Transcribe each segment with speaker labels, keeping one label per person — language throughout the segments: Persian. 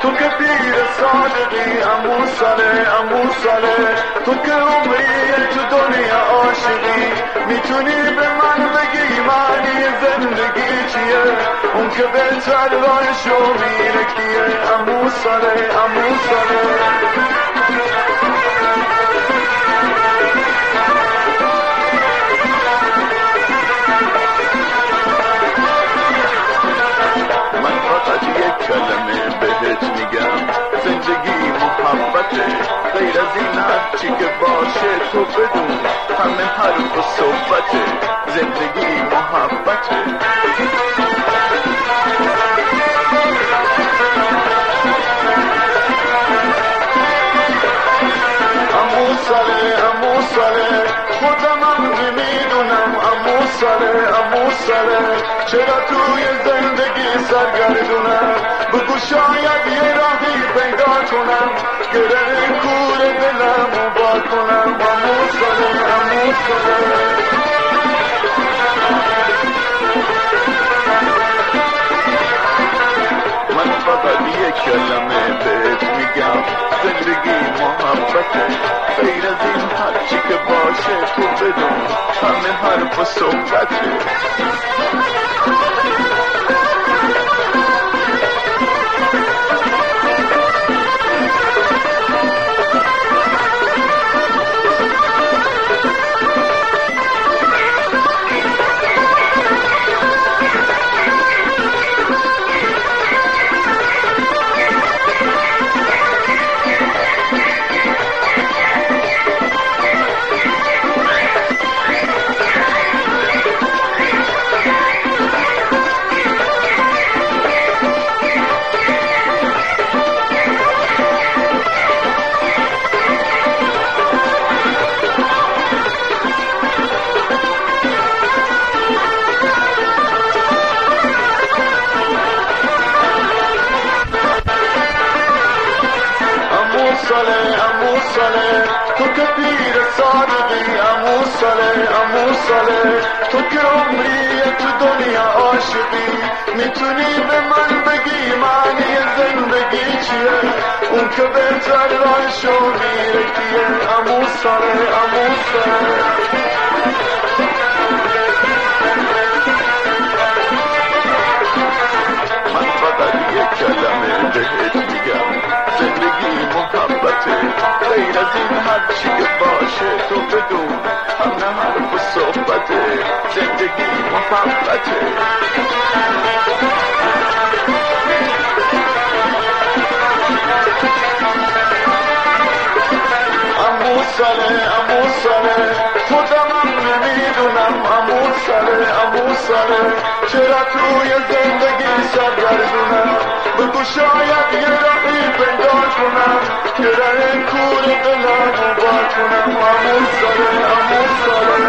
Speaker 1: تو که پیر صادقی عمو ساله تو که عمری تو دنیا عاشقی میتونی به من بگی معنی زندگی چیه اون که بهتر راهشو میره کیه عمو ساله من فقط یک کلمه بهت میگم زندگی محبته غیر از این هرچی که باشه تو بدون همه حرف و صحبته زندگی محبته عمو ساله خودمم نمیدونم عمو ساله چرا توی زندگی سرگردونم بگو شاید یه راهی پیدا کنم گره کور دلمو بار کنم عمو ساله من فقط یک کلمه بهت میگم زندگی محبته غیر از این هرچی که باشه تو بدون همه حرف و صحبته عمو ساله تو که پیر صادقی عمو ساله تو که عمری تو دنیا عاشقی میتونی به من بگی معنی زندگی چیه اون که بهتر راهشو میره کیه عمو ساله من فقط یک کلمه بهت میگم زندگی محبته غیر از این هرچی که باشه تو بدون همه حرف و صحبته زندگی محبته عمو ساله خودمم نمیدونم عمو ساله چرا توی زندگی سرگردونم بگو شاید یه راهی پیدا کنم گره کور دلمو بار کنم عمو ساله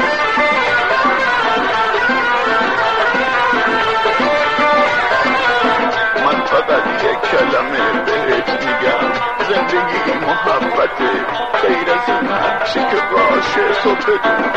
Speaker 1: من فقط یک کلمه بهت میگم زندگی محبته غیر از این هرچی که باشه تو بدون